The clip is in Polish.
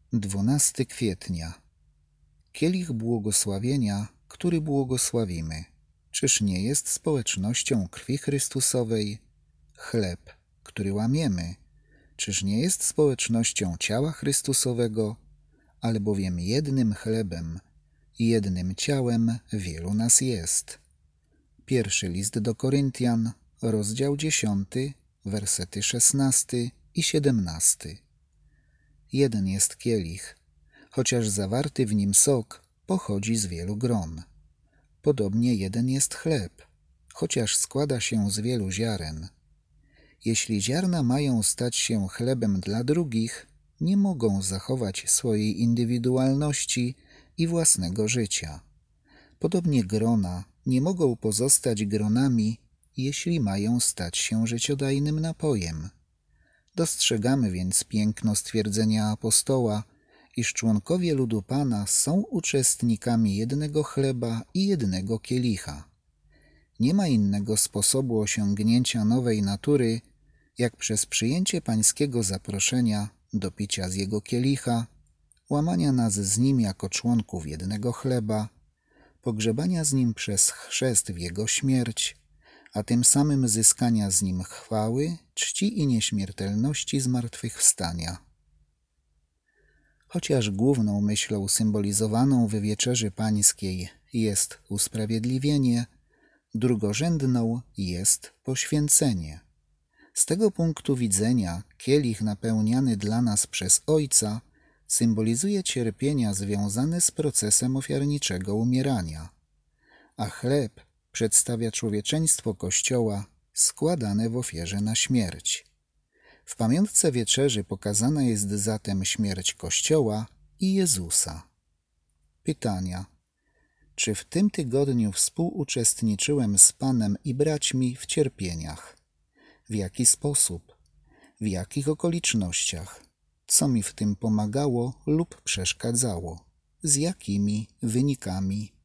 12 kwietnia. Kielich błogosławienia, który błogosławimy, czyż nie jest społecznością krwi Chrystusowej? Chleb, który łamiemy, czyż nie jest społecznością ciała Chrystusowego? Albowiem jednym chlebem i jednym ciałem wielu nas jest. Pierwszy list do Koryntian, rozdział 10, wersety 16 i 17. Jeden jest kielich, chociaż zawarty w nim sok pochodzi z wielu gron. Podobnie jeden jest chleb, chociaż składa się z wielu ziaren. Jeśli ziarna mają stać się chlebem dla drugich, nie mogą zachować swojej indywidualności i własnego życia. Podobnie grona nie mogą pozostać gronami, jeśli mają stać się życiodajnym napojem. Dostrzegamy więc piękno stwierdzenia apostoła, iż członkowie ludu Pana są uczestnikami jednego chleba i jednego kielicha. Nie ma innego sposobu osiągnięcia nowej natury, jak przez przyjęcie pańskiego zaproszenia do picia z jego kielicha, łamania nas z nim jako członków jednego chleba, pogrzebania z nim przez chrzest w jego śmierć, a tym samym zyskania z nim chwały, czci i nieśmiertelności zmartwychwstania. Chociaż główną myślą symbolizowaną w wieczerzy pańskiej jest usprawiedliwienie, drugorzędną jest poświęcenie. Z tego punktu widzenia kielich napełniany dla nas przez Ojca symbolizuje cierpienia związane z procesem ofiarniczego umierania, a chleb przedstawia człowieczeństwo Kościoła składane w ofierze na śmierć. W pamiątce wieczerzy pokazana jest zatem śmierć Kościoła i Jezusa. Pytania. Czy w tym tygodniu współuczestniczyłem z Panem i braćmi w cierpieniach? W jaki sposób? W jakich okolicznościach? Co mi w tym pomagało lub przeszkadzało? Z jakimi wynikami?